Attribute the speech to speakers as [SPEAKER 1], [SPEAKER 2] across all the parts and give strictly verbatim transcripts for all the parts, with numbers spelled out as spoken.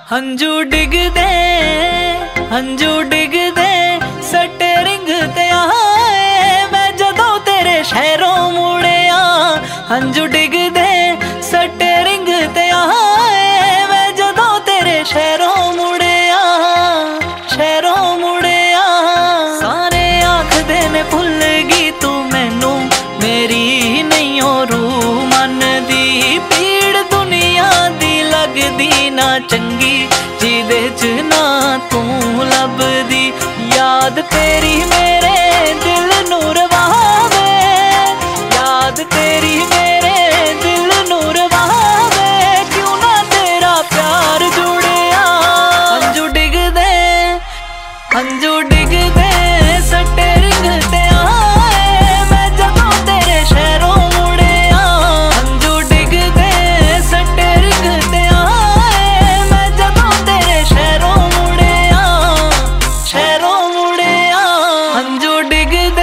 [SPEAKER 1] हंजू डिगदे हंजू डिगदे सट्टे रिंग ते आए मैं जदों तेरे शहरों मुड़िया। हंजू डिगदे सट्टे रिंग ते आए मैं जदों तेरे शहरों मुड़िया शहरों मुड़िया। सारे आखदे ने भुल गई तू मैनू मेरी नहीं हो रू मन दी पीड़ दुनिया दी लगदी ना चंगी जिदे च ना तू लभदी। याद तेरी मेरे दिल नू रवावे याद तेरी मेरे दिल नू रवावे क्यों ना तेरा प्यार जुड़िया। हंजू डिगदे हंजू डिगदे सट्टे रिंग ते आए मैं जदों तेरे शहरों मुड़िया। हंजू डिगदे सट्टे रिंग ते आए मैं जदों तेरे शहरों मुड़िया शहरों मुड़िया। हंजू डिगदे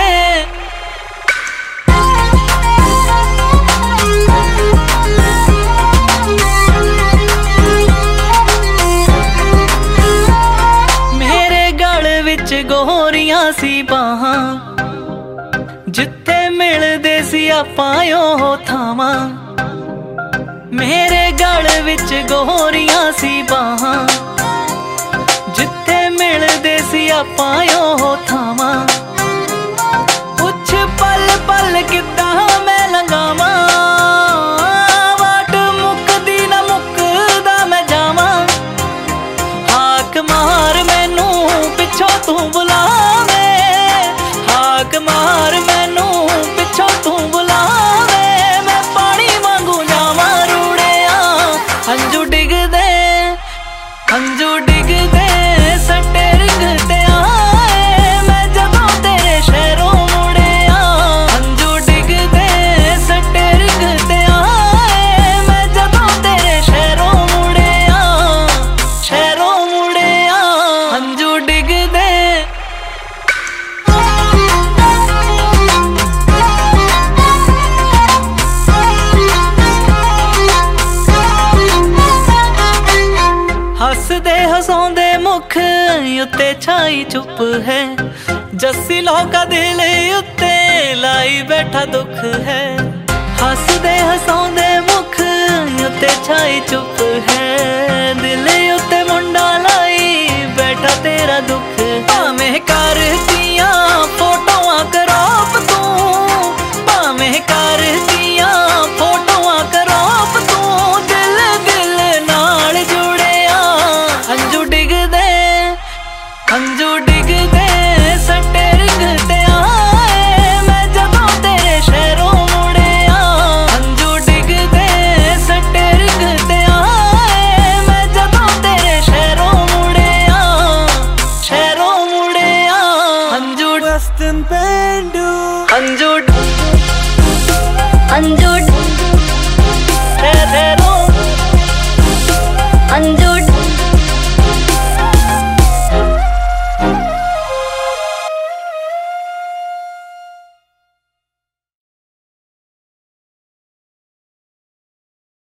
[SPEAKER 1] मेरे गल विच गोरियां सी बाहां जिथे मिलदे सी आपां ओह थावां। मेरे गल विच गोरियां सी बाहां जिथे मिलदे सी आपां ओह थावां। पुछ पल पल किद्दां मैं लंघावां वाट मुकदी ना मुकदा मैं जावां। हाक मार मैनू पिछों तू बुलावे हाक मार मैनू पिछों तू बुलावे मैं पानी वांगू जावां रूड़िया। हंजू डिगदे हंजू डिगदे सट्टे रिंग ते आए मैं जदों तेरे शहरों मुड़िया। हंजू डिगदे सट्टे रिंग ते आए मैं जदों तेरे शहरों मुड़िया शहरों मुड़िया। हंजू डिगदे हसदे हसौंदे मुख उत्ते छाई चुप है जस्सी लोका दिल उत्ते लाई बैठा दुख है। हसदे हसौंदे मुख उत्ते छाई चुप है दिल उत्ते मुंडा लाई बैठा